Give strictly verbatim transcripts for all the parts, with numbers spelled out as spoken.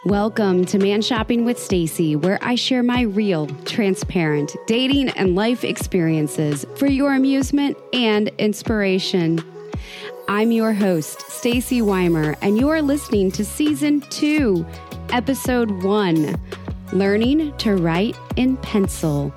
Welcome to Man Shopping with Stacy, where I share my real, transparent dating and life experiences for your amusement and inspiration. I'm your host, Stacy Weimer, and you are listening to Season two, Episode one, Learning to Write in Pencil.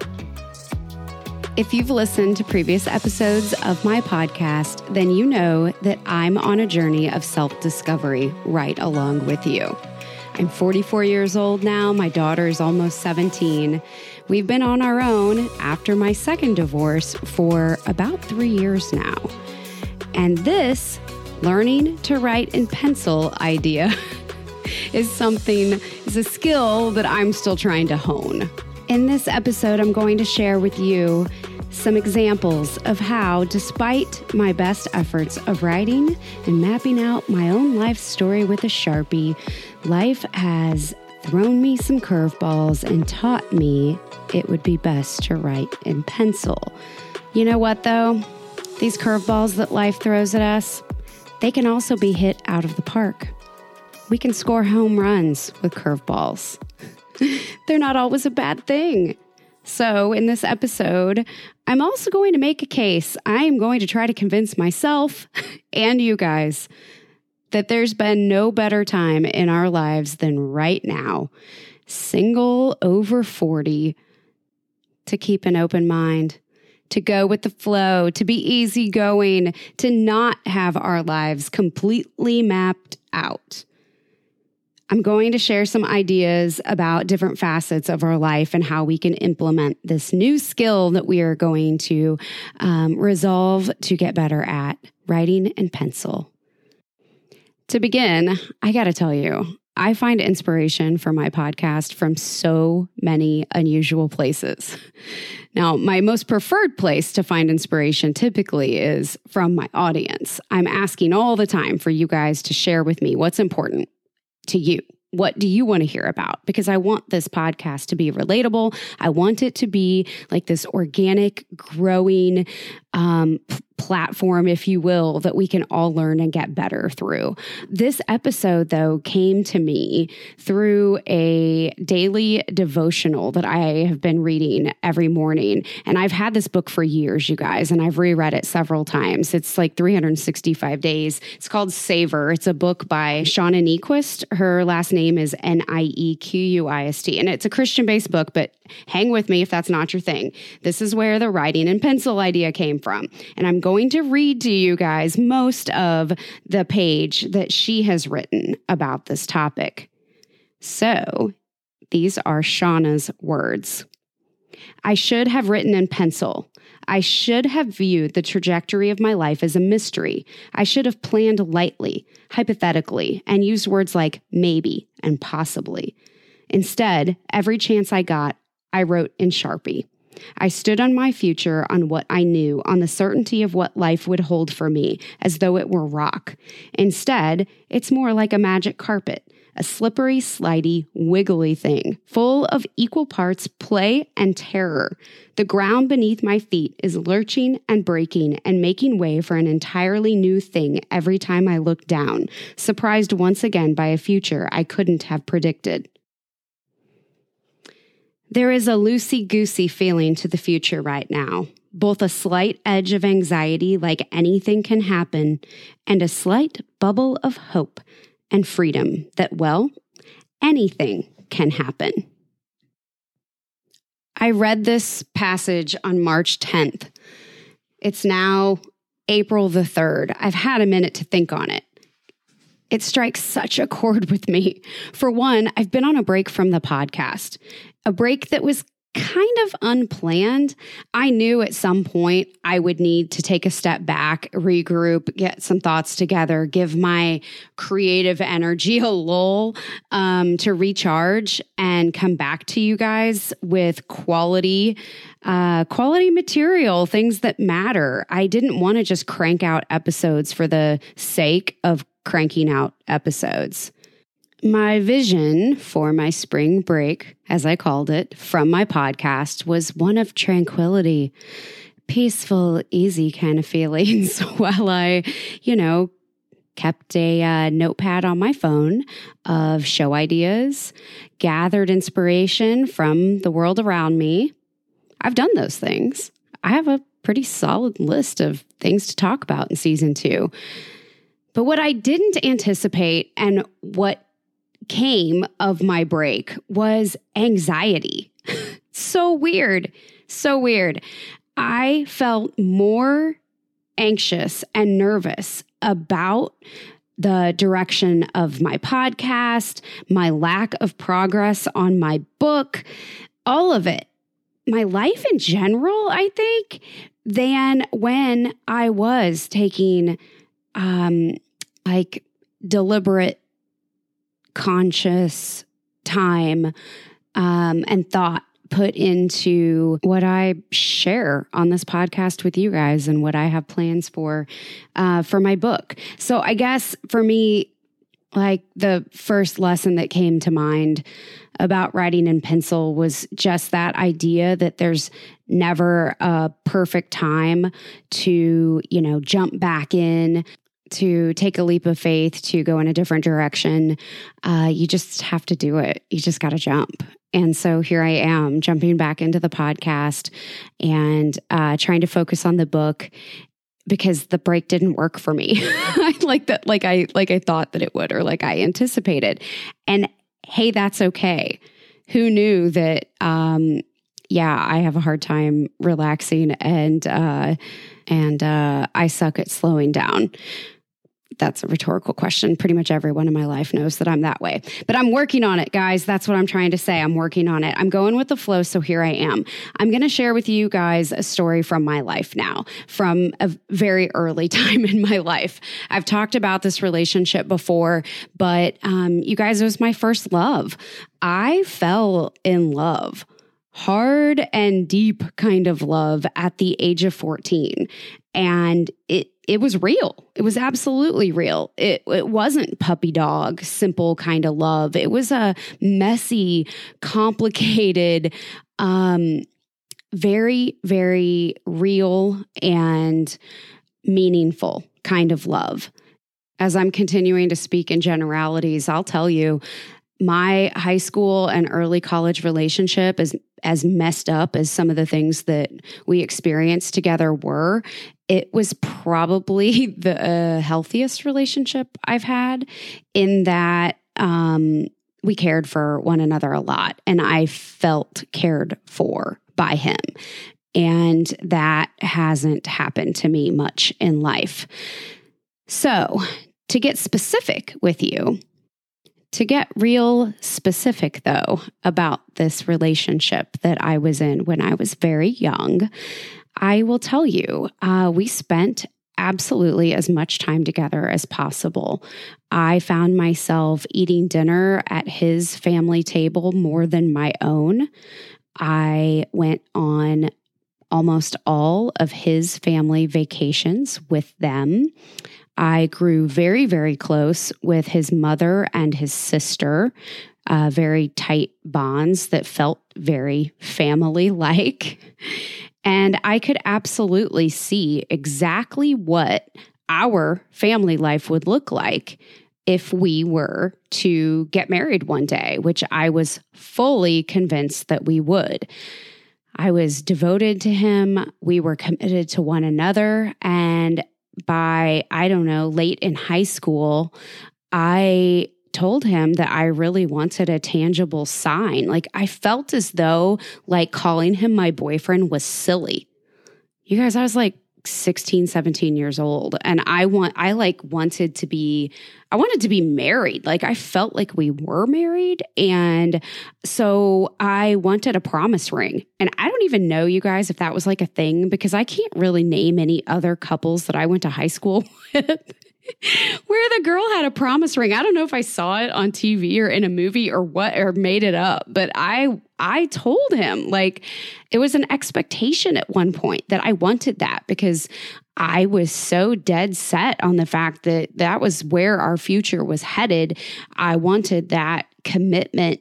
If you've listened to previous episodes of my podcast, then you know that I'm on a journey of self-discovery right along with you. I'm forty-four years old now. My daughter is almost seventeen. We've been on our own after my second divorce for about three years now. And this learning to write in pencil idea is something, is a skill that I'm still trying to hone. In this episode, I'm going to share with you some examples of how, despite my best efforts of writing and mapping out my own life story with a Sharpie, life has thrown me some curveballs and taught me it would be best to write in pencil. You know what, though? These curveballs that life throws at us, they can also be hit out of the park. We can score home runs with curveballs. They're not always a bad thing. So in this episode, I'm also going to make a case. I am going to try to convince myself and you guys that there's been no better time in our lives than right now, single over forty, to keep an open mind, to go with the flow, to be easygoing, to not have our lives completely mapped out. I'm going to share some ideas about different facets of our life and how we can implement this new skill that we are going to um, resolve to get better at, writing in pencil. To begin, I got to tell you, I find inspiration for my podcast from so many unusual places. Now, my most preferred place to find inspiration typically is from my audience. I'm asking all the time for you guys to share with me what's important to you. What do you want to hear about? Because I want this podcast to be relatable. I want it to be like this organic, growing um, p- platform, if you will, that we can all learn and get better through. This episode, though, came to me through a daily devotional that I have been reading every morning. And I've had this book for years, you guys, and I've reread it several times. It's like three hundred sixty-five days. It's called Savor. It's a book by Shauna Niequist. Her last name is N I E Q U I S T. And it's a Christian-based book, but hang with me if that's not your thing. This is where the writing in pencil idea came from. And I'm going to read to you guys most of the page that she has written about this topic. So these are Shauna's words. I should have written in pencil. I should have viewed the trajectory of my life as a mystery. I should have planned lightly, hypothetically, and used words like maybe and possibly. Instead, every chance I got, I wrote in Sharpie. I stood on my future, on what I knew, on the certainty of what life would hold for me, as though it were rock. Instead, it's more like a magic carpet, a slippery, slidey, wiggly thing, full of equal parts play and terror. The ground beneath my feet is lurching and breaking and making way for an entirely new thing every time I look down, surprised once again by a future I couldn't have predicted. There is a loosey-goosey feeling to the future right now, both a slight edge of anxiety like anything can happen, and a slight bubble of hope and freedom that, well, anything can happen. I read this passage on March tenth. It's now April the third. I've had a minute to think on it. It strikes such a chord with me. For one, I've been on a break from the podcast, a break that was kind of unplanned. I knew at some point I would need to take a step back, regroup, get some thoughts together, give my creative energy a lull um, to recharge and come back to you guys with quality, uh, quality material, things that matter. I didn't want to just crank out episodes for the sake of cranking out episodes. My vision for my spring break, as I called it, from my podcast was one of tranquility, peaceful, easy kind of feelings while I, you know, kept a uh, notepad on my phone of show ideas, gathered inspiration from the world around me. I've done those things. I have a pretty solid list of things to talk about in season two. But what I didn't anticipate and what came of my break was anxiety. So weird. So weird. I felt more anxious and nervous about the direction of my podcast, my lack of progress on my book, all of it, my life in general, I think, than when I was taking um, like deliberate, conscious time um, and thought put into what I share on this podcast with you guys and what I have plans for, uh, for my book. So I guess for me, like the first lesson that came to mind about writing in pencil was just that idea that there's never a perfect time to, you know, jump back in, to take a leap of faith, to go in a different direction. Uh, you just have to do it. You just got to jump. And so here I am jumping back into the podcast and uh, trying to focus on the book because the break didn't work for me like that, like I, like I thought that it would, or like I anticipated. And hey, that's okay. Who knew that, um, yeah, I have a hard time relaxing and, uh, and, uh, I suck at slowing down. That's a rhetorical question. Pretty much everyone in my life knows that I'm that way. But I'm working on it, guys. That's what I'm trying to say. I'm working on it. I'm going with the flow, so here I am. I'm going to share with you guys a story from my life now, from a very early time in my life. I've talked about this relationship before, but um, you guys, it was my first love. I fell in love. Hard and deep kind of love at the age of fourteen. And it it was real. It was absolutely real. It it wasn't puppy dog, simple kind of love. It was a messy, complicated, um, very, very real and meaningful kind of love. As I'm continuing to speak in generalities, I'll tell you, my high school and early college relationship, is as messed up as some of the things that we experienced together were, it was probably the uh, healthiest relationship I've had, in that um, we cared for one another a lot, and I felt cared for by him. And that hasn't happened to me much in life. So, to get specific with you, To get real specific, though, about this relationship that I was in when I was very young, I will tell you, uh, we spent absolutely as much time together as possible. I found myself eating dinner at his family table more than my own. I went on almost all of his family vacations with them. I grew very, very close with his mother and his sister, uh, very tight bonds that felt very family-like. And I could absolutely see exactly what our family life would look like if we were to get married one day, which I was fully convinced that we would. I was devoted to him. We were committed to one another. And by, I don't know, late in high school, I told him that I really wanted a tangible sign. Like, I felt as though like calling him my boyfriend was silly. You guys, I was like sixteen, seventeen years old. And I want, I like wanted to be, I wanted to be married. Like, I felt like we were married. And so I wanted a promise ring. And I don't even know, you guys, if that was like a thing, because I can't really name any other couples that I went to high school with where the girl had a promise ring. I don't know if I saw it on T V or in a movie or what, or made it up, but I I told him, like, it was an expectation at one point that I wanted that, because I was so dead set on the fact that that was where our future was headed. I wanted that commitment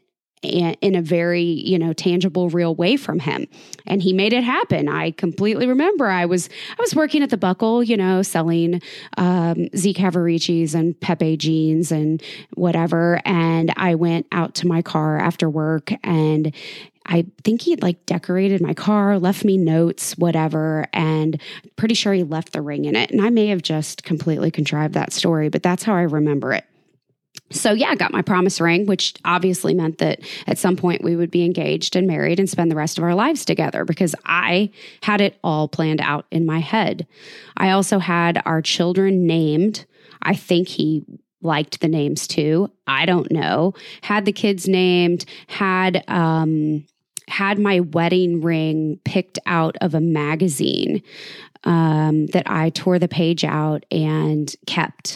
in a very, you know, tangible, real way from him. And he made it happen. I completely remember I was, I was working at the Buckle, you know, selling um, Z Cavariccis and Pepe jeans and whatever. And I went out to my car after work, and I think he'd like decorated my car, left me notes, whatever. And pretty sure he left the ring in it. And I may have just completely contrived that story, but that's how I remember it. So yeah, I got my promise ring, which obviously meant that at some point we would be engaged and married and spend the rest of our lives together, because I had it all planned out in my head. I also had our children named. I think he liked the names too. I don't know. Had the kids named, had, um, had my wedding ring picked out of a magazine, um, that I tore the page out and kept.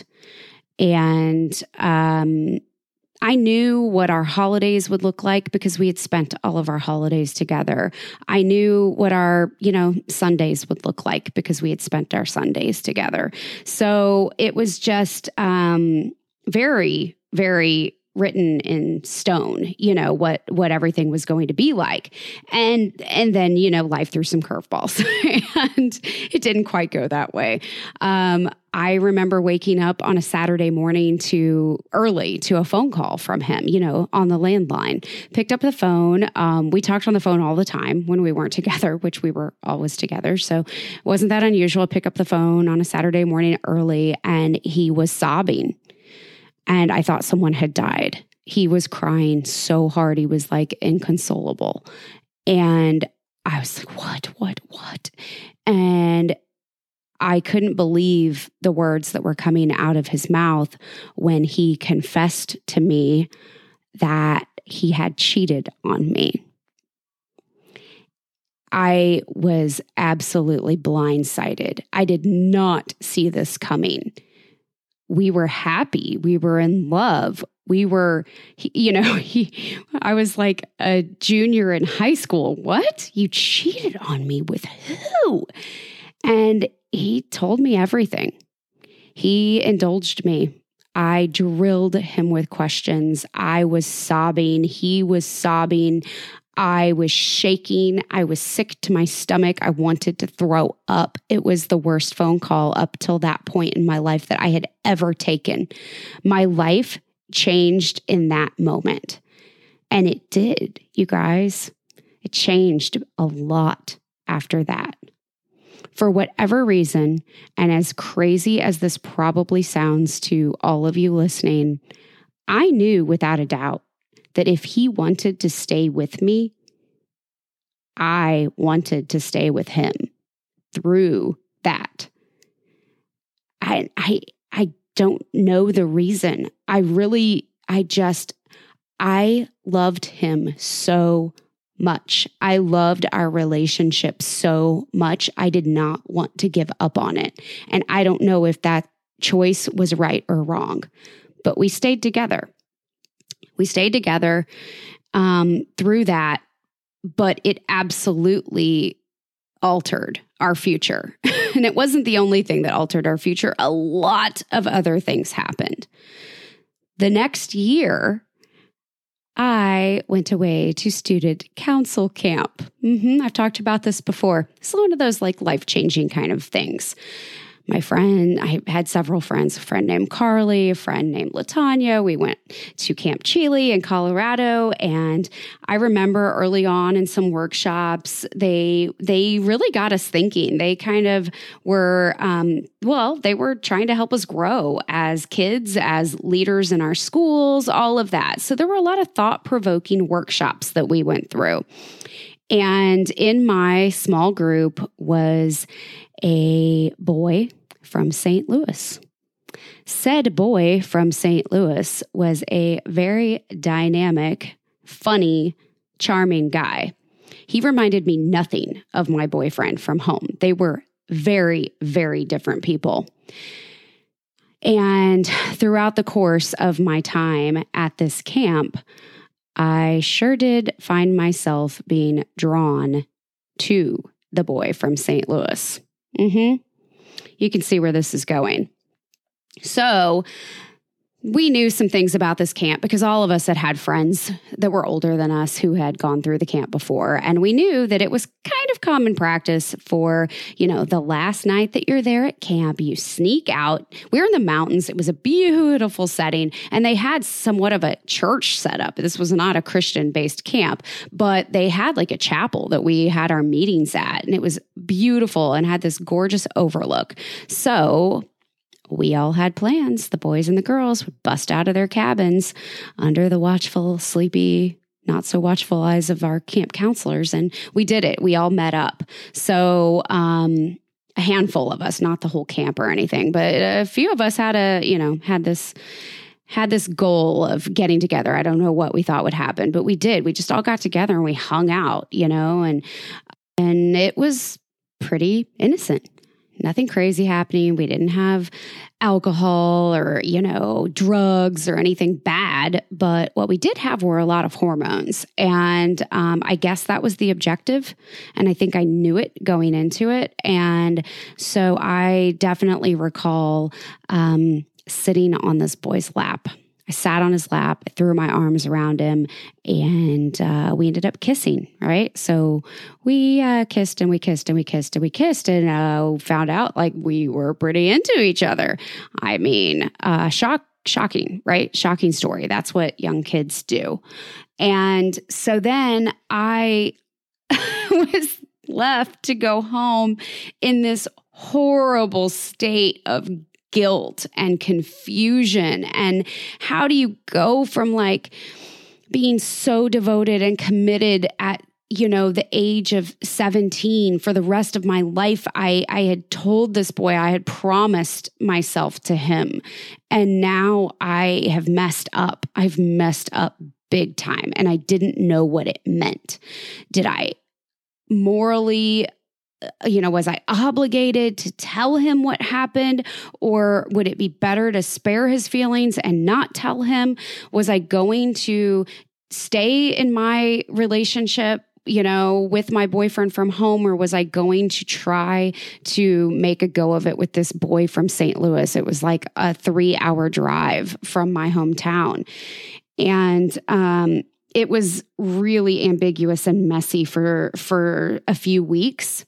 And um, I knew what our holidays would look like because we had spent all of our holidays together. I knew what our, you know, Sundays would look like because we had spent our Sundays together. So it was just um, very, very written in stone, you know, what, what everything was going to be like. And, and then, you know, life threw some curveballs and it didn't quite go that way. Um, I remember waking up on a Saturday morning to early to a phone call from him, you know, on the landline, picked up the phone. Um, we talked on the phone all the time when we weren't together, which we were always together. So it wasn't that unusual. Pick up the phone on a Saturday morning early, and he was sobbing. And I thought someone had died. He was crying so hard. He was like inconsolable. And I was like, what, what, what? And I couldn't believe the words that were coming out of his mouth when he confessed to me that he had cheated on me. I was absolutely blindsided. I did not see this coming. We were happy. We were in love. We were, you know, he, I was like a junior in high school. What? You cheated on me with who? And he told me everything. He indulged me. I drilled him with questions. I was sobbing. He was sobbing. I was shaking. I was sick to my stomach. I wanted to throw up. It was the worst phone call up till that point in my life that I had ever taken. My life changed in that moment. And it did, you guys. It changed a lot after that. For whatever reason, and as crazy as this probably sounds to all of you listening, I knew without a doubt that if he wanted to stay with me, I wanted to stay with him through that. I, I, I don't know the reason. I really, I just, I loved him so much. I loved our relationship so much. I did not want to give up on it. And I don't know if that choice was right or wrong, but we stayed together. We stayed together um, through that, but it absolutely altered our future. And it wasn't the only thing that altered our future. A lot of other things happened. The next year, I went away to student council camp. Mm-hmm, I've talked about this before. It's one of those like life-changing kind of things. My friend, I had several friends, a friend named Carly, a friend named Latanya. We went to Camp Chile in Colorado. And I remember early on in some workshops, they they really got us thinking. They kind of were, um, well, they were trying to help us grow as kids, as leaders in our schools, all of that. So there were a lot of thought-provoking workshops that we went through. And in my small group was a boy from Saint Louis. Said boy from Saint Louis was a very dynamic, funny, charming guy. He reminded me nothing of my boyfriend from home. They were very, very different people. And throughout the course of my time at this camp, I sure did find myself being drawn to the boy from Saint Louis. Mm-hmm. You can see where this is going. So we knew some things about this camp because all of us had had friends that were older than us who had gone through the camp before. And we knew that it was kind of common practice for, you know, the last night that you're there at camp, you sneak out. We were in the mountains. It was a beautiful setting, and they had somewhat of a church setup. This was not a Christian-based camp, but they had like a chapel that we had our meetings at, and it was beautiful and had this gorgeous overlook. So we all had plans. The boys and the girls would bust out of their cabins under the watchful, sleepy, not so watchful eyes of our camp counselors. And we did it. We all met up. So um, a handful of us, not the whole camp or anything, but a few of us had a, you know, had this had this goal of getting together. I don't know what we thought would happen, but we did. We just all got together and we hung out, you know, and and it was pretty innocent. Nothing crazy happening. We didn't have alcohol or, you know, drugs or anything bad. But what we did have were a lot of hormones. And um, I guess that was the objective. And I think I knew it going into it. And so I definitely recall um, sitting on this boy's lap. I sat on his lap, I threw my arms around him, and uh, we ended up kissing, right? So we uh, kissed and we kissed and we kissed and we kissed and uh, found out like we were pretty into each other. I mean, uh, shock, shocking, right? Shocking story. That's what young kids do. And so then I was left to go home in this horrible state of guilt and confusion. And how do you go from like being so devoted and committed at, you know, the age of seventeen for the rest of my life? I, I had told this boy, I had promised myself to him. And now I have messed up. I've messed up big time. And I didn't know what it meant. Did I morally, you know, was I obligated to tell him what happened, or would it be better to spare his feelings and not tell him? Was I going to stay in my relationship, you know, with my boyfriend from home, or was I going to try to make a go of it with this boy from Saint Louis? It was like a three hour drive from my hometown. And, um, it was really ambiguous and messy for, for a few weeks.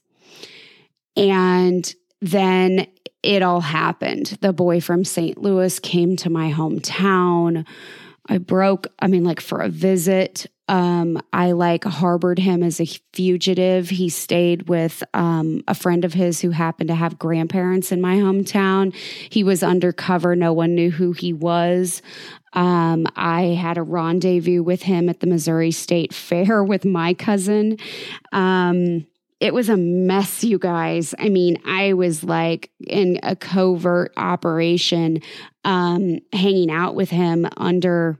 And then it all happened. The boy from Saint Louis came to my hometown. I broke, I mean, like for a visit. Um, I like harbored him as a fugitive. He stayed with um, a friend of his who happened to have grandparents in my hometown. He was undercover. No one knew who he was. Um, I had a rendezvous with him at the Missouri State Fair with my cousin. Um, It was a mess, you guys. I mean, I was like in a covert operation, um, hanging out with him under,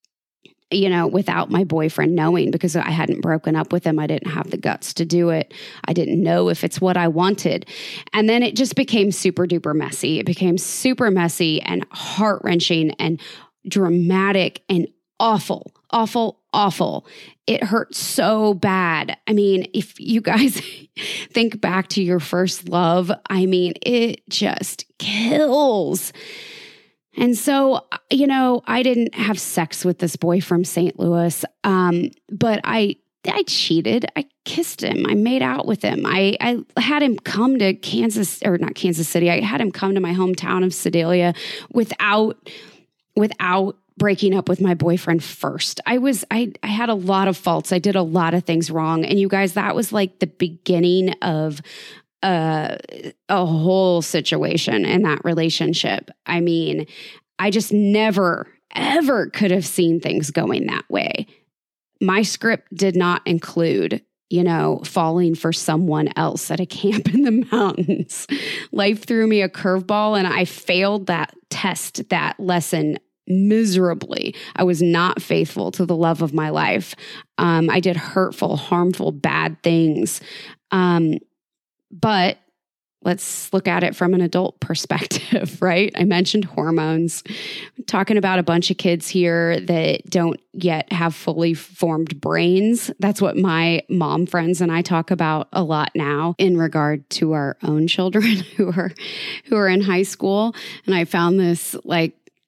you know, without my boyfriend knowing, because I hadn't broken up with him. I didn't have the guts to do it. I didn't know if it's what I wanted. And then it just became super duper messy. It became super messy and heart-wrenching and dramatic and awful, awful, awful. It hurt so bad. I mean, if you guys think back to your first love, I mean, it just kills. And so, you know, I didn't have sex with this boy from Saint Louis, um, but I I cheated. I kissed him. I made out with him. I, I had him come to Kansas, or not Kansas City. I had him come to my hometown of Sedalia without without breaking up with my boyfriend first. I was, I, I had a lot of faults. I did a lot of things wrong. And you guys, that was like the beginning of uh, a whole situation in that relationship. I mean, I just never, ever could have seen things going that way. My script did not include, you know, falling for someone else at a camp in the mountains. Life threw me a curveball and I failed that test, that lesson miserably. I was not faithful to the love of my life. Um, I did hurtful, harmful, bad things. Um, but let's look at it from an adult perspective, right? I mentioned hormones. I'm talking about a bunch of kids here that don't yet have fully formed brains. That's what my mom friends and I talk about a lot now in regard to our own children who are who are in high school. And I found this like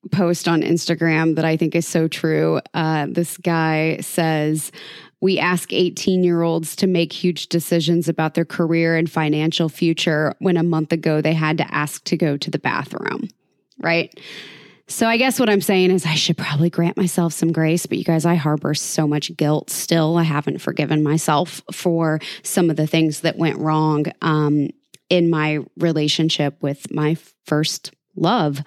post on Instagram that I think is so true. Uh, this guy says, we ask eighteen-year-olds to make huge decisions about their career and financial future when a month ago they had to ask to go to the bathroom, right? So I guess what I'm saying is I should probably grant myself some grace, but you guys, I harbor so much guilt still. I haven't forgiven myself for some of the things that went wrong um, in my relationship with my first love.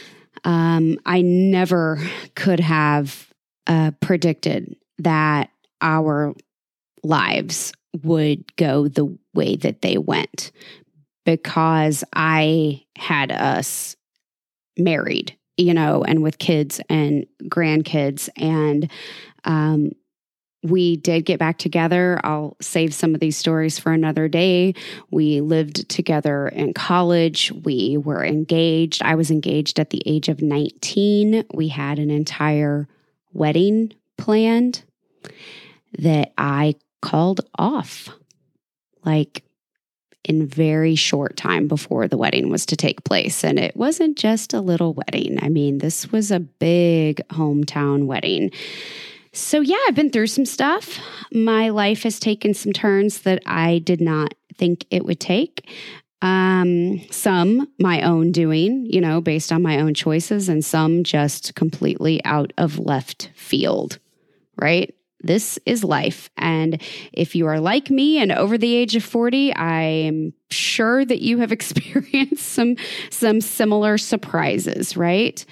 Um, I never could have uh, predicted that our lives would go the way that they went because I had us married, you know, and with kids and grandkids. And um, we did get back together. I'll save some of these stories for another day. We lived together in college. We were engaged. I was engaged at the age of nineteen. We had an entire wedding planned that I called off like in very short time before the wedding was to take place. And it wasn't just a little wedding. I mean, this was a big hometown wedding. So yeah, I've been through some stuff. My life has taken some turns that I did not think it would take. Um, some my own doing, you know, based on my own choices, and some just completely out of left field, right? This is life. And if you are like me and over the age of forty, I am sure that you have experienced some, some similar surprises, right?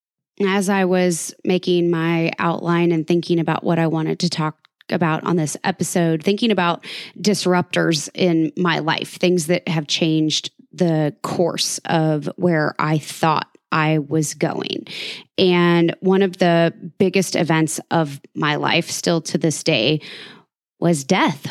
As I was making my outline and thinking about what I wanted to talk about on this episode, thinking about disruptors in my life, things that have changed the course of where I thought I was going. And one of the biggest events of my life still to this day was death.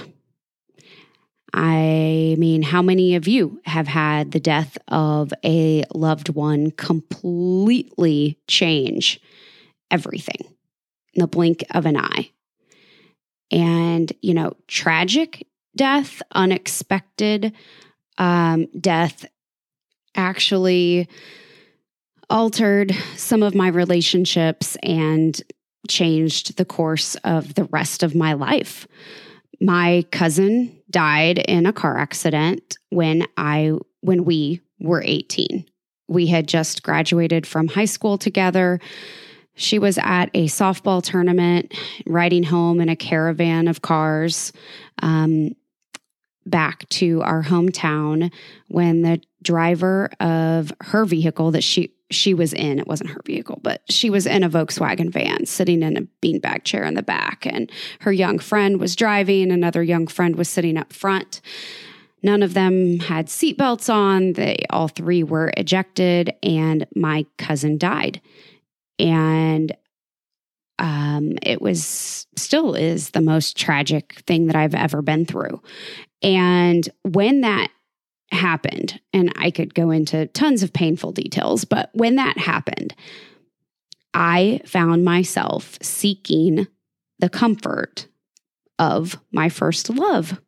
I mean, how many of you have had the death of a loved one completely change everything in the blink of an eye? And, you know, tragic death, unexpected um, death actually altered some of my relationships and changed the course of the rest of my life. My cousin died in a car accident when I when we were eighteen. We had just graduated from high school together. She was at a softball tournament, riding home in a caravan of cars um, back to our hometown when the driver of her vehicle that she she was in, it wasn't her vehicle, but she was in a Volkswagen van sitting in a beanbag chair in the back. And her young friend was driving. Another young friend was sitting up front. None of them had seatbelts on. They all three were ejected, and my cousin died. And um, it was still is the most tragic thing that I've ever been through. And when that happened, and I could go into tons of painful details, but when that happened, I found myself seeking the comfort of my first love.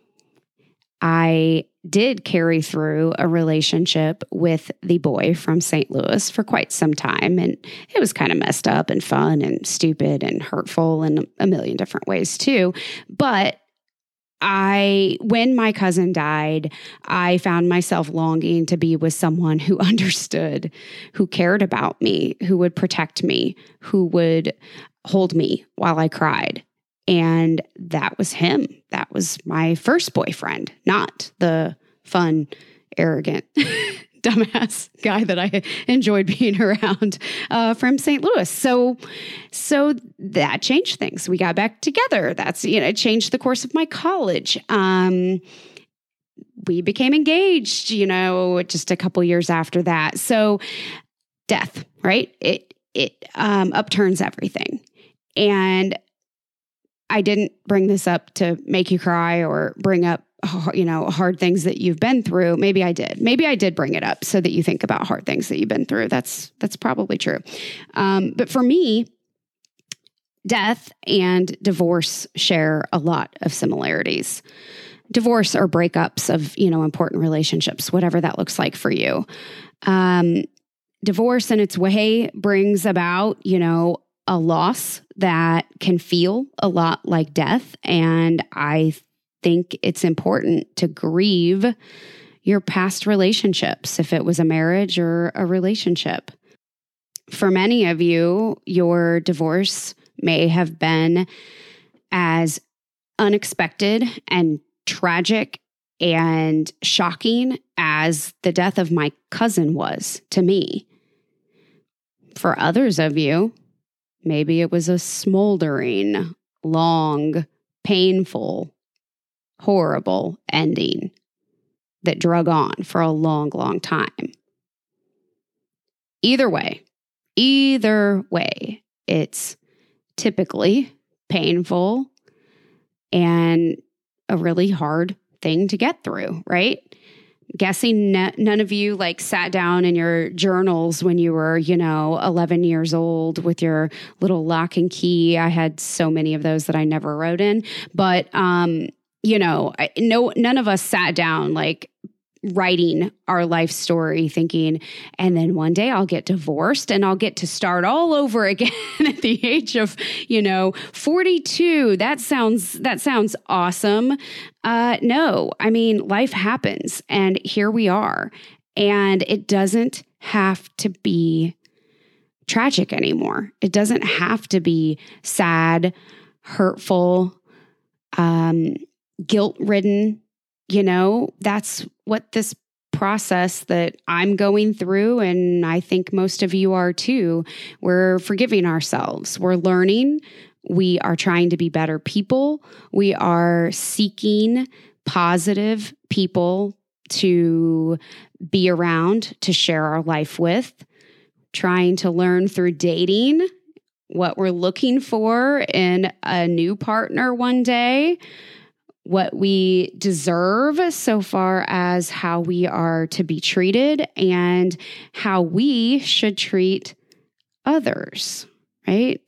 I did carry through a relationship with the boy from Saint Louis for quite some time, and it was kind of messed up and fun and stupid and hurtful in a million different ways too. But I, when my cousin died, I found myself longing to be with someone who understood, who cared about me, who would protect me, who would hold me while I cried. And that was him. That was my first boyfriend, not the fun, arrogant, dumbass guy that I enjoyed being around uh, from Saint Louis. So, so that changed things. We got back together. That's, you know, it changed the course of my college. Um, we became engaged, you know, just a couple years after that. So death, right? It, it um, upturns everything. And I didn't bring this up to make you cry or bring up, you know, hard things that you've been through. Maybe I did. Maybe I did bring it up so that you think about hard things that you've been through. That's that's probably true. Um, but for me, death and divorce share a lot of similarities. Divorce or breakups of, you know, important relationships, whatever that looks like for you. Um, divorce in its way brings about, you know, a loss that can feel a lot like death. And I think it's important to grieve your past relationships, if it was a marriage or a relationship. For many of you, your divorce may have been as unexpected and tragic and shocking as the death of my cousin was to me. For others of you, maybe it was a smoldering, long, painful, horrible ending that drug on for a long, long time. Either way, either way, it's typically painful and a really hard thing to get through, right? Guessing n- none of you like sat down in your journals when you were, you know, eleven years old with your little lock and key. I had so many of those that I never wrote in, but, um, you know, I, no, none of us sat down like writing our life story thinking, and then one day I'll get divorced and I'll get to start all over again at the age of, you know, forty-two. That sounds, that sounds awesome. Uh, no, I mean, life happens and here we are, and it doesn't have to be tragic anymore. It doesn't have to be sad, hurtful, um, guilt-ridden. You know, that's what this process that I'm going through, and I think most of you are too. We're forgiving ourselves. We're learning. We are trying to be better people. We are seeking positive people to be around, to share our life with, trying to learn through dating what we're looking for in a new partner one day, what we deserve so far as how we are to be treated and how we should treat others, right?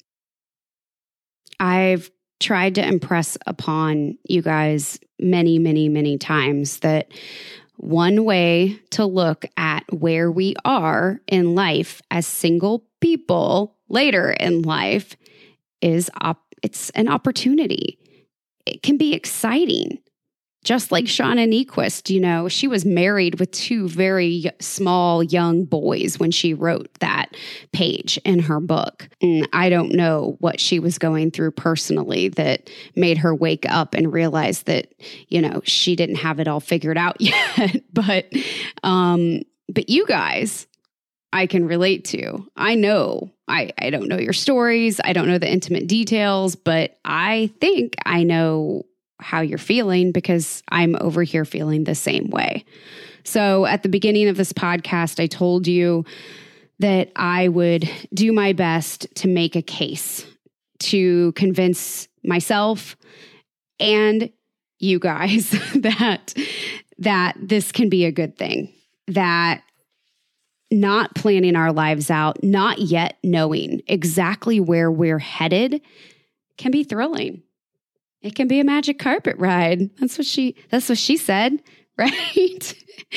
I've tried to impress upon you guys many, many, many times that one way to look at where we are in life as single people later in life is op- it's an opportunity. It can be exciting. Just like Shauna Niequist, you know, she was married with two very small young boys when she wrote that page in her book. And I don't know what she was going through personally that made her wake up and realize that, you know, she didn't have it all figured out yet. but, um, but you guys, I can relate to. I know, I, I don't know your stories. I don't know the intimate details, but I think I know how you're feeling because I'm over here feeling the same way. So at the beginning of this podcast, I told you that I would do my best to make a case to convince myself and you guys that, that this can be a good thing, that not planning our lives out, not yet knowing exactly where we're headed can be thrilling. It can be a magic carpet ride. That's what she, that's what she said, right?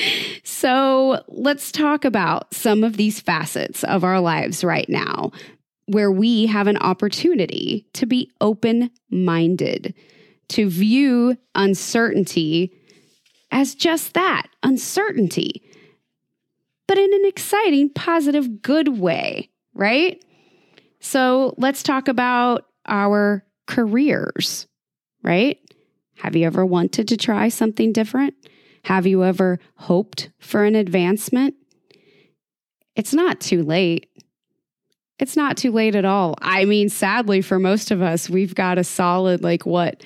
So let's talk about some of these facets of our lives right now where we have an opportunity to be open-minded, to view uncertainty as just that, uncertainty, but in an exciting, positive, good way, right? So let's talk about our careers. Right? Have you ever wanted to try something different? Have you ever hoped for an advancement? It's not too late. It's not too late at all. I mean, sadly, for most of us, we've got a solid, like, what,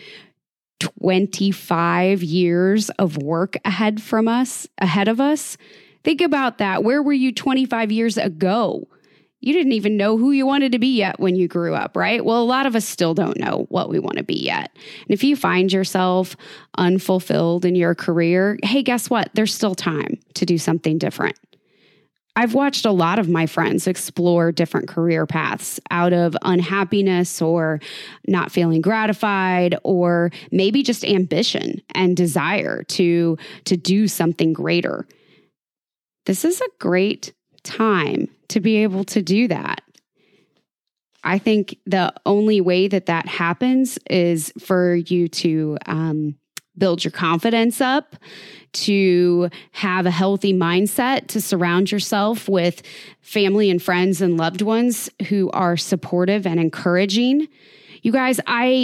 twenty-five years of work ahead from us, ahead of us. Think about that. Where were you twenty-five years ago? You didn't even know who you wanted to be yet when you grew up, right? Well, a lot of us still don't know what we want to be yet. And if you find yourself unfulfilled in your career, hey, guess what? There's still time to do something different. I've watched a lot of my friends explore different career paths out of unhappiness or not feeling gratified, or maybe just ambition and desire to, to do something greater. This is a great time to be able to do that. I think the only way that that happens is for you to um, build your confidence up, to have a healthy mindset, to surround yourself with family and friends and loved ones who are supportive and encouraging. You guys, I...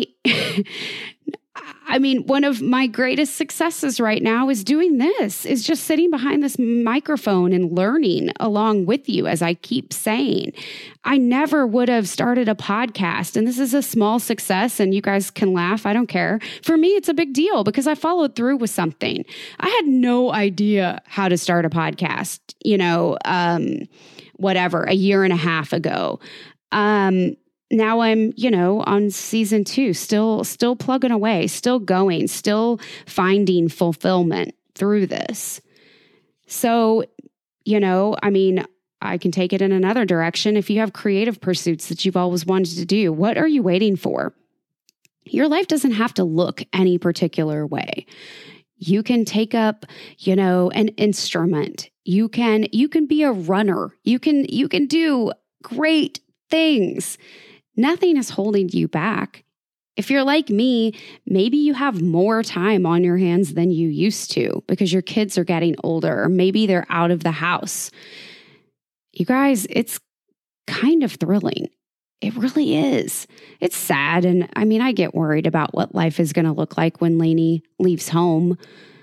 I mean, one of my greatest successes right now is doing this, is just sitting behind this microphone and learning along with you, as I keep saying. I never would have started a podcast, and this is a small success, and you guys can laugh. I don't care. For me, it's a big deal because I followed through with something. I had no idea how to start a podcast, you know, um, whatever, a year and a half ago. Um, Now I'm, you know, on season two, still, still plugging away, still going, still finding fulfillment through this. So, you know, I mean, I can take it in another direction. If you have creative pursuits that you've always wanted to do, what are you waiting for? Your life doesn't have to look any particular way. You can take up, you know, an instrument. You can, you can be a runner. You can, you can do great things. Nothing is holding you back. If you're like me, maybe you have more time on your hands than you used to because your kids are getting older, or maybe they're out of the house. You guys, it's kind of thrilling. It really is. It's sad. And I mean, I get worried about what life is going to look like when Lainey leaves home.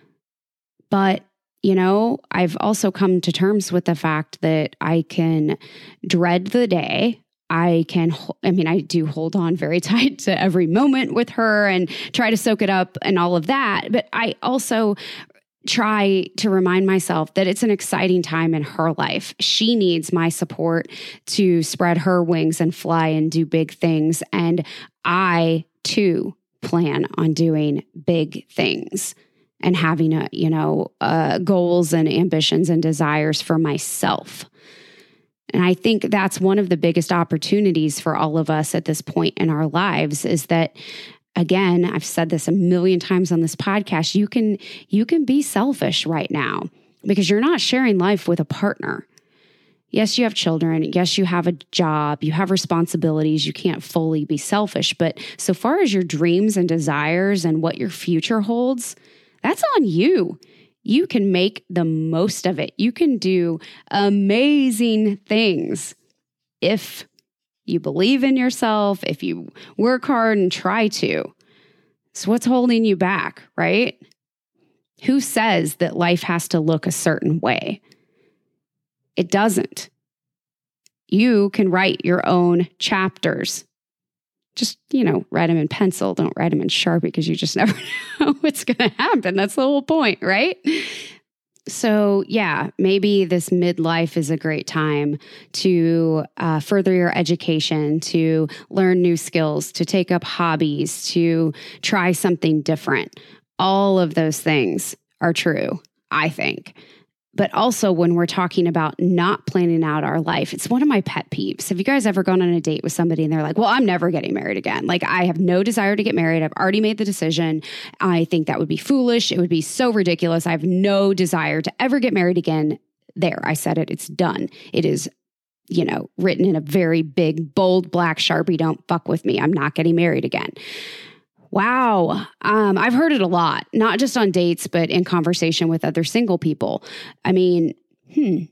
But, you know, I've also come to terms with the fact that I can dread the day. I can, I mean, I do hold on very tight to every moment with her and try to soak it up and all of that. But I also try to remind myself that it's an exciting time in her life. She needs my support to spread her wings and fly and do big things. And I too plan on doing big things and having a, you know, uh, goals and ambitions and desires for myself. And I think that's one of the biggest opportunities for all of us at this point in our lives is that, again, I've said this a million times on this podcast, you can, you can be selfish right now because you're not sharing life with a partner. Yes, you have children. Yes, you have a job. You have responsibilities. You can't fully be selfish. But so far as your dreams and desires and what your future holds, that's on you. You can make the most of it. You can do amazing things if you believe in yourself, if you work hard and try to. So what's holding you back, right? Who says that life has to look a certain way? It doesn't. You can write your own chapters. Just, you know, write them in pencil. Don't write them in Sharpie because you just never know what's going to happen. That's the whole point, right? So, yeah, maybe this midlife is a great time to uh, further your education, to learn new skills, to take up hobbies, to try something different. All of those things are true, I think. But also when we're talking about not planning out our life, it's one of my pet peeves. Have you guys ever gone on a date with somebody and they're like, well, I'm never getting married again. Like, I have no desire to get married. I've already made the decision. I think that would be foolish. It would be so ridiculous. I have no desire to ever get married again. There, I said it. It's done. It is, you know, written in a very big, bold black Sharpie. Don't fuck with me. I'm not getting married again. Wow. Um, I've heard it a lot, not just on dates, but in conversation with other single people. I mean, hmm.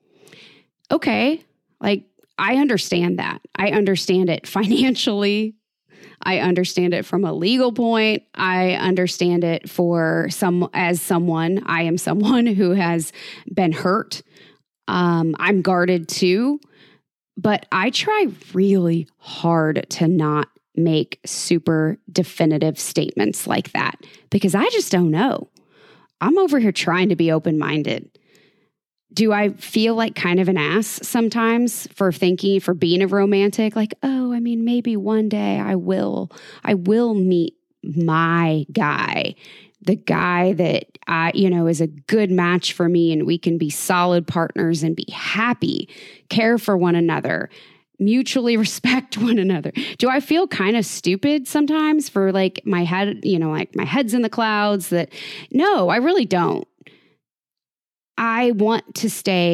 Okay. Like, I understand that. I understand it financially. I understand it from a legal point. I understand it for some, as someone, I am someone who has been hurt. Um, I'm guarded too, but I try really hard to not make super definitive statements like that because I just don't know. I'm over here trying to be open-minded. Do I feel like kind of an ass sometimes for thinking, for being a romantic? Like, oh, I mean, maybe one day I will, I will meet my guy, the guy that I, you know, is a good match for me and we can be solid partners and be happy, care for one another, mutually respect one another. Do I feel kind of stupid sometimes for like my head, you know, like my head's in the clouds that, no, I really don't. I want to stay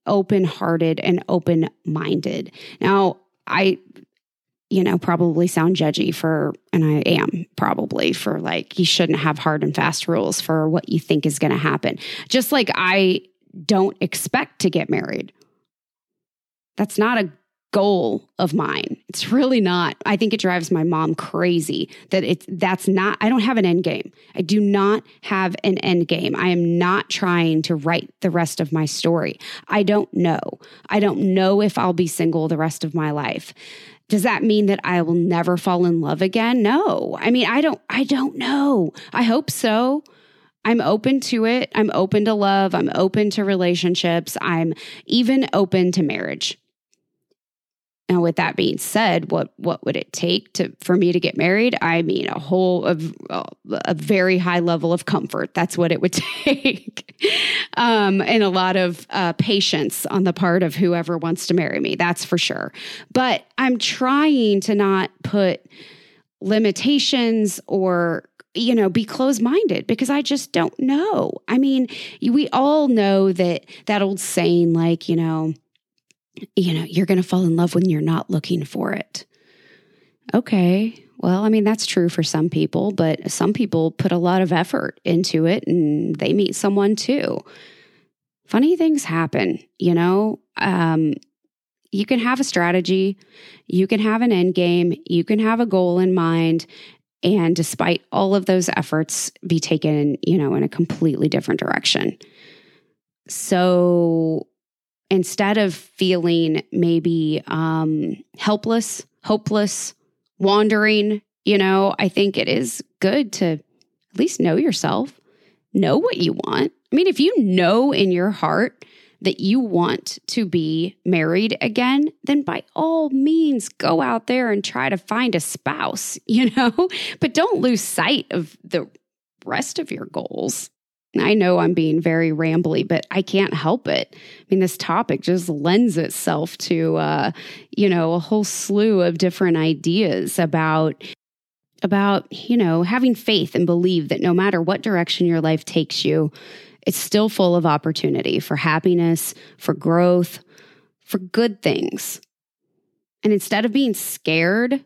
open-hearted and open-minded. Now, I, you know, probably sound judgy for, and I am probably for like, you shouldn't have hard and fast rules for what you think is going to happen. Just like I don't expect to get married. That's not a goal of mine. It's really not. I think it drives my mom crazy that it's, that's not, I don't have an end game. I do not have an end game. I am not trying to write the rest of my story. I don't know. I don't know if I'll be single the rest of my life. Does that mean that I will never fall in love again? No. I mean, I don't, I don't know. I hope so. I'm open to it. I'm open to love. I'm open to relationships. I'm even open to marriage. Now, with that being said, what what would it take to for me to get married? I mean, a whole of a very high level of comfort. That's what it would take, um, and a lot of uh, patience on the part of whoever wants to marry me. That's for sure. But I'm trying to not put limitations or, you know, be closed-minded because I just don't know. I mean, we all know that that old saying, like, you know. you know, you're going to fall in love when you're not looking for it. Okay. Well, I mean, that's true for some people, but some people put a lot of effort into it and they meet someone too. Funny things happen, you know, um, you can have a strategy, you can have an end game, you can have a goal in mind, and despite all of those efforts, be taken, you know, in a completely different direction. So instead of feeling maybe um, helpless, hopeless, wandering, you know, I think it is good to at least know yourself, know what you want. I mean, if you know in your heart that you want to be married again, then by all means, go out there and try to find a spouse, you know, but don't lose sight of the rest of your goals. I know I'm being very rambly, but I can't help it. I mean, this topic just lends itself to, uh, you know, a whole slew of different ideas about, about, you know, having faith and believe that no matter what direction your life takes you, it's still full of opportunity for happiness, for growth, for good things. And instead of being scared,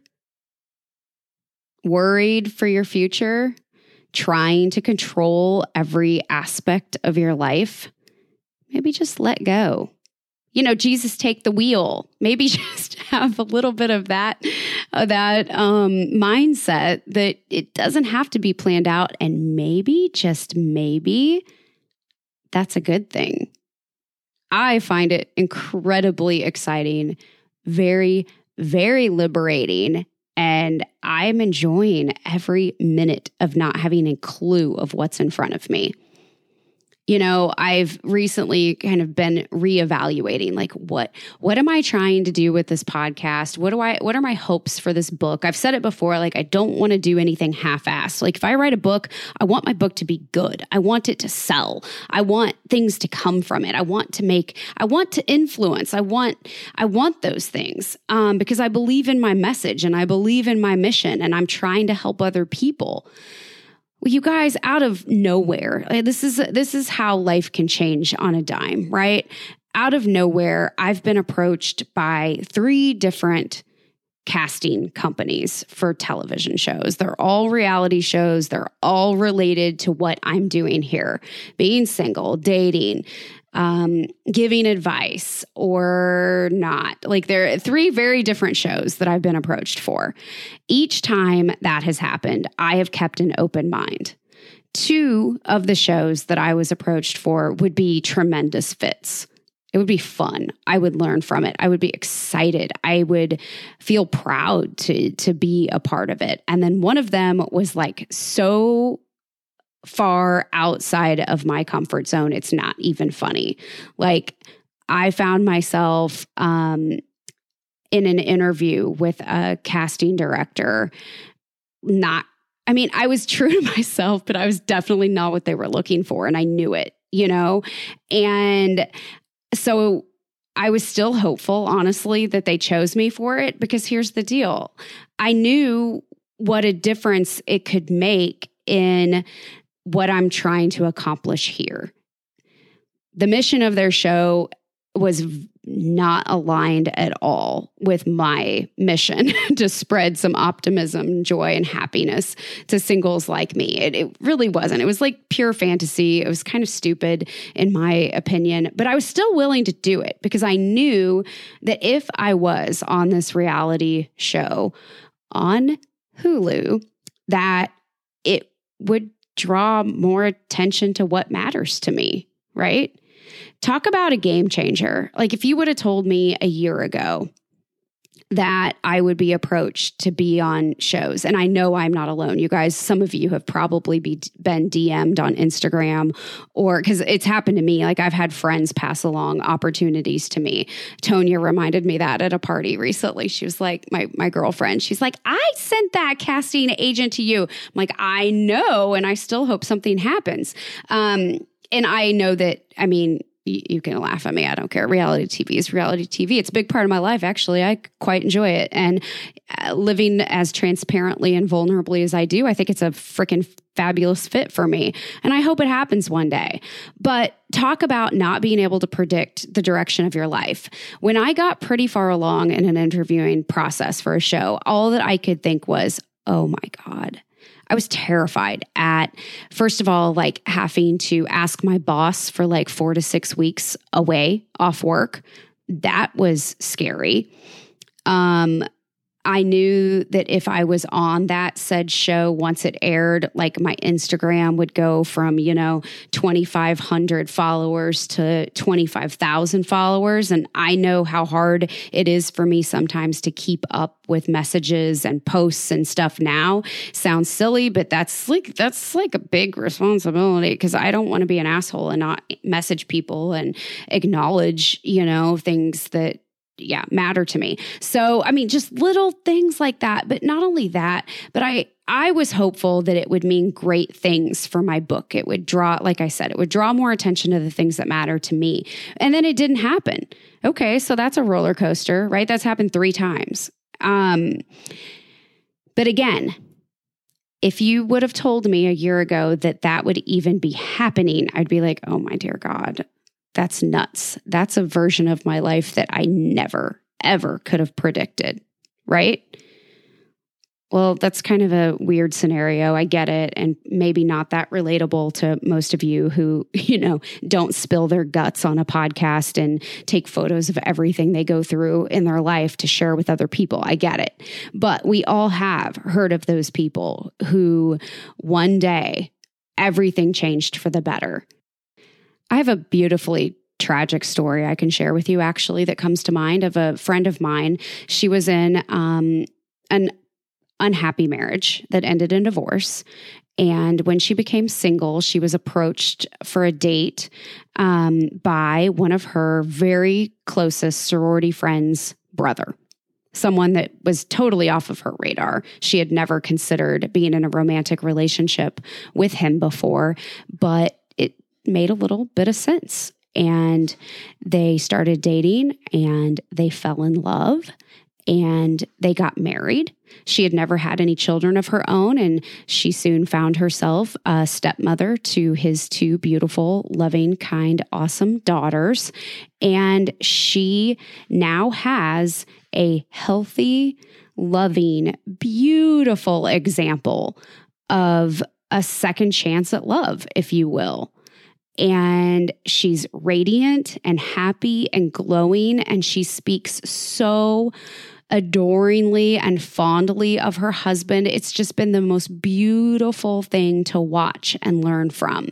worried for your future, trying to control every aspect of your life, maybe just let go. You know, Jesus, take the wheel. Maybe just have a little bit of that, of that um, mindset that it doesn't have to be planned out. And maybe, just maybe, that's a good thing. I find it incredibly exciting, very, very liberating. And I'm enjoying every minute of not having a clue of what's in front of me. You know, I've recently kind of been reevaluating, like, what, what am I trying to do with this podcast? What do I, what are my hopes for this book? I've said it before, like, I don't want to do anything half-assed. Like, if I write a book, I want my book to be good. I want it to sell. I want things to come from it. I want to make, I want to influence. I want, I want those things, um, because I believe in my message and I believe in my mission and I'm trying to help other people. Well, you guys, out of nowhere, this is this is how life can change on a dime, right? Out of nowhere, I've been approached by three different casting companies for television shows. They're all reality shows. They're all related to what I'm doing here, being single, dating, um, giving advice or not. Like, there are three very different shows that I've been approached for. Each time that has happened, I have kept an open mind. Two of the shows that I was approached for would be tremendous fits. It would be fun. I would learn from it. I would be excited. I would feel proud to, to be a part of it. And then one of them was like so far outside of my comfort zone, it's not even funny. Like, I found myself um, in an interview with a casting director, not, I mean, I was true to myself, but I was definitely not what they were looking for. And I knew it, you know? And so I was still hopeful, honestly, that they chose me for it, because here's the deal. I knew what a difference it could make in what I'm trying to accomplish here. The mission of their show was not aligned at all with my mission to spread some optimism, joy, and happiness to singles like me. It, it really wasn't. It was like pure fantasy. It was kind of stupid in my opinion, but I was still willing to do it because I knew that if I was on this reality show on Hulu, that it would draw more attention to what matters to me, right? Talk about a game changer. Like if you would have told me a year ago that I would be approached to be on shows, and I know I'm not alone. You guys, some of you have probably be, been D M'd on Instagram, or because it's happened to me. Like I've had friends pass along opportunities to me. Tonya reminded me that at a party recently. She was like, my, my girlfriend, she's like, I sent that casting agent to you. I'm like, I know, and I still hope something happens. Um, and I know that, I mean, you can laugh at me. I don't care. Reality T V is reality T V. It's a big part of my life, actually. I quite enjoy it. And uh, living as transparently and vulnerably as I do, I think it's a freaking fabulous fit for me. And I hope it happens one day. But talk about not being able to predict the direction of your life. When I got pretty far along in an interviewing process for a show, all that I could think was, oh my God. I was terrified at, first of all, like having to ask my boss for like four to six weeks away off work. That was scary. Um, I knew that if I was on that said show, once it aired, like my Instagram would go from, you know, twenty-five hundred followers to twenty-five thousand followers. And I know how hard it is for me sometimes to keep up with messages and posts and stuff now. Sounds silly, but that's like, that's like a big responsibility because I don't want to be an asshole and not message people and acknowledge, you know, things that yeah, matter to me. So, I mean, just little things like that. But not only that, but I, I was hopeful that it would mean great things for my book. It would draw, like I said, it would draw more attention to the things that matter to me. And then it didn't happen. Okay, so that's a roller coaster, right? That's happened three times. Um, but again, if you would have told me a year ago that that would even be happening, I'd be like, oh my dear God. That's nuts. That's a version of my life that I never, ever could have predicted, right? Well, that's kind of a weird scenario. I get it. And maybe not that relatable to most of you who, you know, don't spill their guts on a podcast and take photos of everything they go through in their life to share with other people. I get it. But we all have heard of those people who one day everything changed for the better. I have a beautifully tragic story I can share with you, actually, that comes to mind of a friend of mine. She was in um, an unhappy marriage that ended in divorce. And when she became single, she was approached for a date um, by one of her very closest sorority friends' brother. Someone that was totally off of her radar. She had never considered being in a romantic relationship with him before, but made a little bit of sense. And they started dating and they fell in love and they got married. She had never had any children of her own, and she soon found herself a stepmother to his two beautiful, loving, kind, awesome daughters. And she now has a healthy, loving, beautiful example of a second chance at love, if you will. And she's radiant and happy and glowing. And she speaks so adoringly and fondly of her husband. It's just been the most beautiful thing to watch and learn from.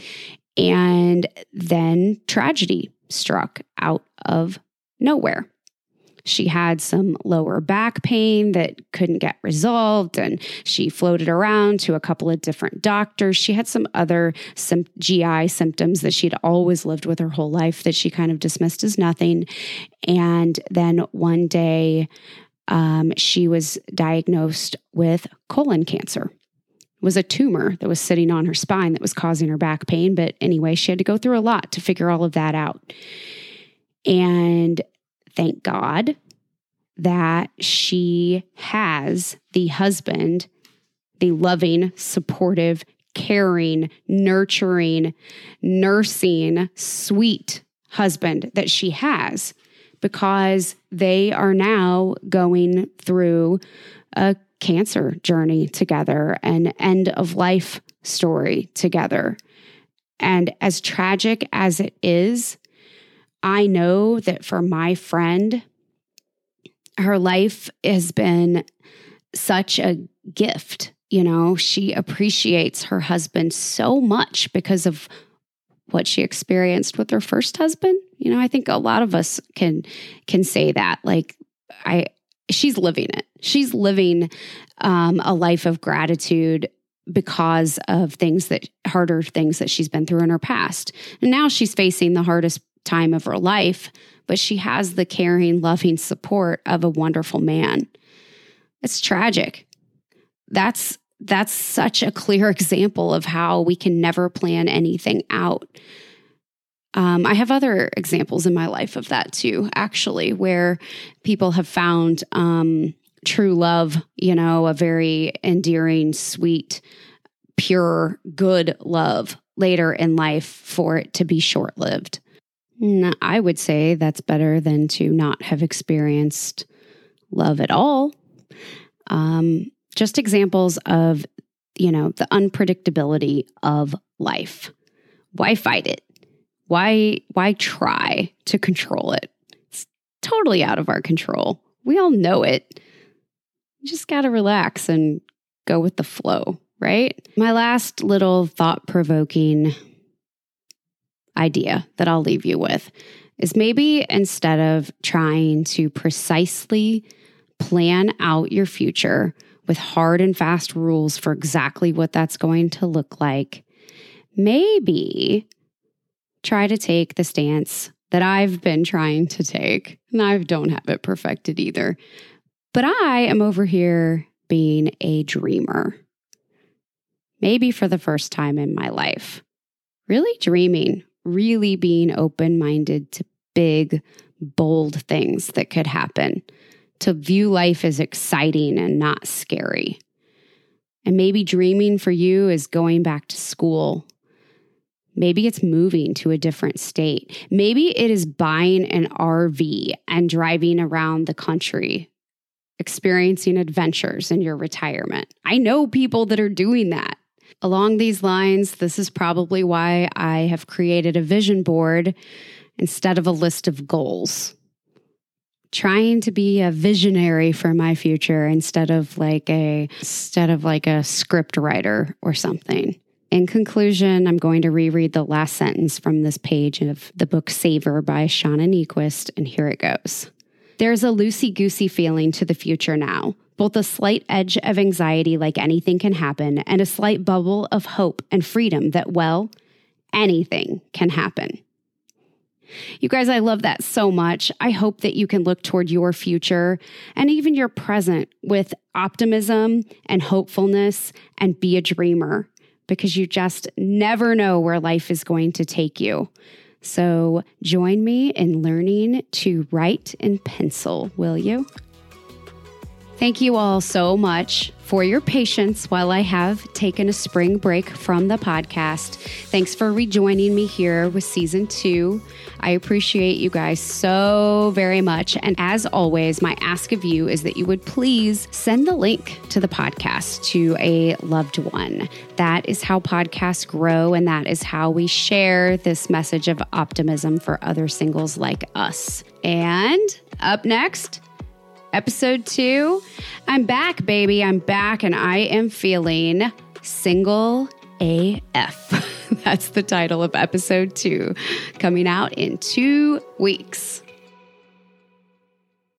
And then tragedy struck out of nowhere. She had some lower back pain that couldn't get resolved, and she floated around to a couple of different doctors. She had some other some G I symptoms that she'd always lived with her whole life that she kind of dismissed as nothing. And then one day, um, she was diagnosed with colon cancer. It was a tumor that was sitting on her spine that was causing her back pain. But anyway, she had to go through a lot to figure all of that out. And thank God that she has the husband, the loving, supportive, caring, nurturing, nursing, sweet husband that she has, because they are now going through a cancer journey together, an end of life story together. And as tragic as it is, I know that for my friend, her life has been such a gift. You know, she appreciates her husband so much because of what she experienced with her first husband. You know, I think a lot of us can can say that. Like, I, she's living it. She's living um, a life of gratitude because of things that harder things that she's been through in her past. And now she's facing the hardest time of her life, but she has the caring, loving support of a wonderful man. It's tragic. That's that's such a clear example of how we can never plan anything out. Um, I have other examples in my life of that too, actually, where people have found um, true love, you know, a very endearing, sweet, pure, good love later in life for it to be short-lived. And I would say that's better than to not have experienced love at all. Um, just examples of, you know, the unpredictability of life. Why fight it? Why, why try to control it? It's totally out of our control. We all know it. You just got to relax and go with the flow, right? My last little thought-provoking idea that I'll leave you with is maybe instead of trying to precisely plan out your future with hard and fast rules for exactly what that's going to look like, maybe try to take the stance that I've been trying to take. And I don't have it perfected either. But I am over here being a dreamer. Maybe for the first time in my life. Really dreaming. Really being open-minded to big, bold things that could happen. To view life as exciting and not scary. And maybe dreaming for you is going back to school. Maybe it's moving to a different state. Maybe it is buying an R V and driving around the country, experiencing adventures in your retirement. I know people that are doing that. Along these lines, this is probably why I have created a vision board instead of a list of goals. Trying to be a visionary for my future instead of like a instead of like a script writer or something. In conclusion, I'm going to reread the last sentence from this page of the book Savor by Shauna Niequist, and here it goes. There's a loosey-goosey feeling to the future now, both a slight edge of anxiety like anything can happen, and a slight bubble of hope and freedom that, well, anything can happen. You guys, I love that so much. I hope that you can look toward your future and even your present with optimism and hopefulness and be a dreamer, because you just never know where life is going to take you. So join me in learning to write in pencil, will you? Thank you all so much for your patience while I have taken a spring break from the podcast. Thanks for rejoining me here with season two. I appreciate you guys so very much. And as always, my ask of you is that you would please send the link to the podcast to a loved one. That is how podcasts grow, and that is how we share this message of optimism for other singles like us. And up next, episode two, I'm back, baby. I'm back, and I am feeling single A F. That's the title of episode two, coming out in two weeks.